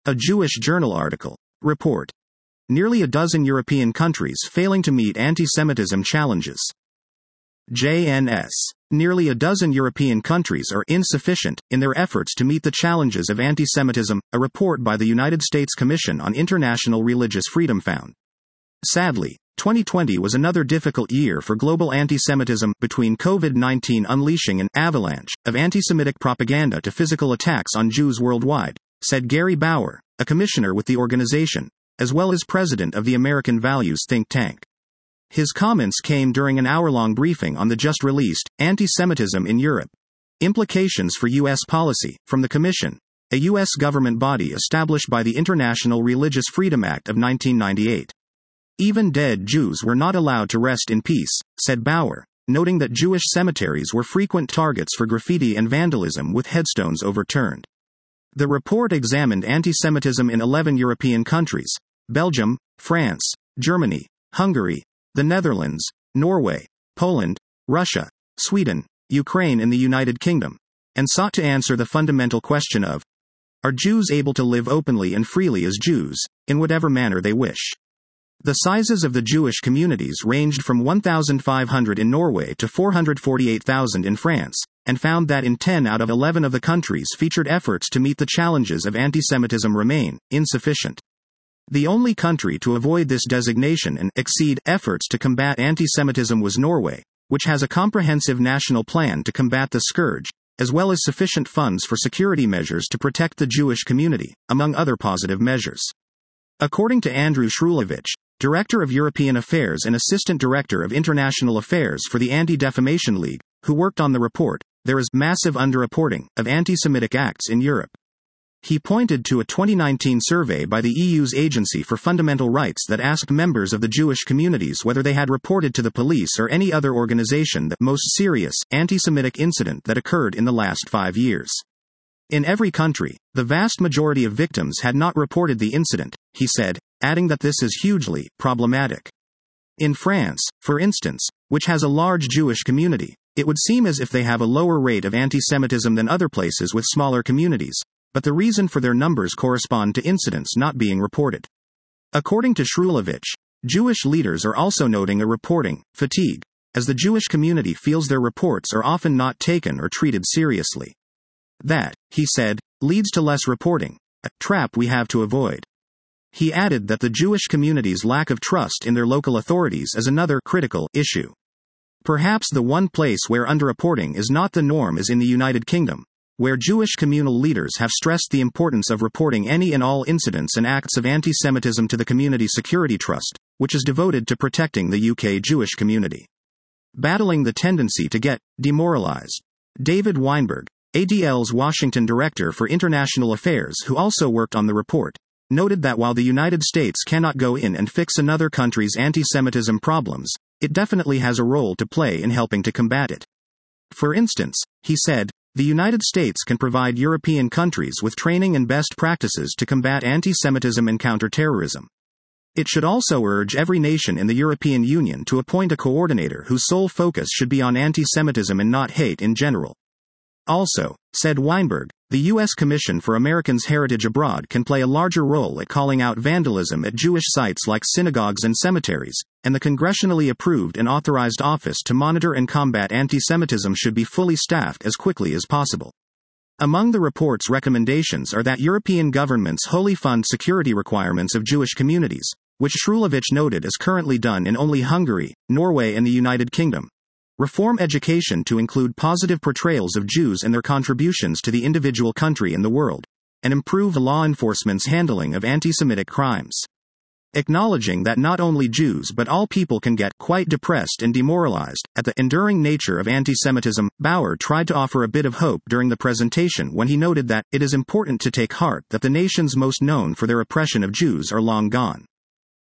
A Jewish Journal article. Report. Nearly a dozen European countries failing to meet anti-Semitism challenges. JNS. Nearly a dozen European countries are insufficient in their efforts to meet the challenges of anti-Semitism, a report by the United States Commission on International Religious Freedom found. Sadly, 2020 was another difficult year for global anti-Semitism, between COVID-19 unleashing an avalanche of anti-Semitic propaganda to physical attacks on Jews worldwide, said Gary Bauer, a commissioner with the organization, as well as president of the American Values think tank. His comments came during an hour-long briefing on the just-released Anti-Semitism in Europe: Implications for U.S. Policy, from the Commission, a U.S. government body established by the International Religious Freedom Act of 1998. Even dead Jews were not allowed to rest in peace, said Bauer, noting that Jewish cemeteries were frequent targets for graffiti and vandalism with headstones overturned. The report examined anti-Semitism in 11 European countries: Belgium, France, Germany, Hungary, the Netherlands, Norway, Poland, Russia, Sweden, Ukraine and the United Kingdom, and sought to answer the fundamental question of: are Jews able to live openly and freely as Jews, in whatever manner they wish? The sizes of the Jewish communities ranged from 1,500 in Norway to 448,000 in France, and found that in 10 out of 11 of the countries featured efforts to meet the challenges of anti-Semitism remain insufficient. The only country to avoid this designation and exceed efforts to combat anti-Semitism was Norway, which has a comprehensive national plan to combat the scourge, as well as sufficient funds for security measures to protect the Jewish community, among other positive measures. According to Andrew Shrulevich, Director of European Affairs and Assistant Director of International Affairs for the Anti-Defamation League, who worked on the report, there is massive underreporting of anti-Semitic acts in Europe. He pointed to a 2019 survey by the EU's Agency for Fundamental Rights that asked members of the Jewish communities whether they had reported to the police or any other organization the most serious anti-Semitic incident that occurred in the last 5 years. In every country, the vast majority of victims had not reported the incident, he said, adding that this is hugely problematic. In France, for instance, which has a large Jewish community, it would seem as if they have a lower rate of anti-Semitism than other places with smaller communities, but the reason for their numbers correspond to incidents not being reported. According to Shrulevich, Jewish leaders are also noting a reporting fatigue, as the Jewish community feels their reports are often not taken or treated seriously. That, he said, leads to less reporting, a trap we have to avoid. He added that the Jewish community's lack of trust in their local authorities is another critical issue. Perhaps the one place where underreporting is not the norm is in the United Kingdom, where Jewish communal leaders have stressed the importance of reporting any and all incidents and acts of anti-Semitism to the Community Security Trust, which is devoted to protecting the UK Jewish community. Battling the tendency to get demoralized. David Weinberg, ADL's Washington Director for International Affairs who also worked on the report, noted that while the United States cannot go in and fix another country's anti-Semitism problems, it definitely has a role to play in helping to combat it. For instance, he said, the United States can provide European countries with training and best practices to combat anti-Semitism and counter-terrorism. It should also urge every nation in the European Union to appoint a coordinator whose sole focus should be on anti-Semitism and not hate in general. Also, said Weinberg, the U.S. Commission for Americans' Heritage Abroad can play a larger role at calling out vandalism at Jewish sites like synagogues and cemeteries, and the congressionally approved and authorized Office to Monitor and Combat Anti-Semitism should be fully staffed as quickly as possible. Among the report's recommendations are that European governments wholly fund security requirements of Jewish communities, which Shrulevich noted is currently done in only Hungary, Norway and the United Kingdom. Reform education to include positive portrayals of Jews and their contributions to the individual country and the world, and improve law enforcement's handling of anti-Semitic crimes. Acknowledging that not only Jews but all people can get quite depressed and demoralized at the enduring nature of anti-Semitism, Bauer tried to offer a bit of hope during the presentation when he noted that it is important to take heart that the nations most known for their oppression of Jews are long gone.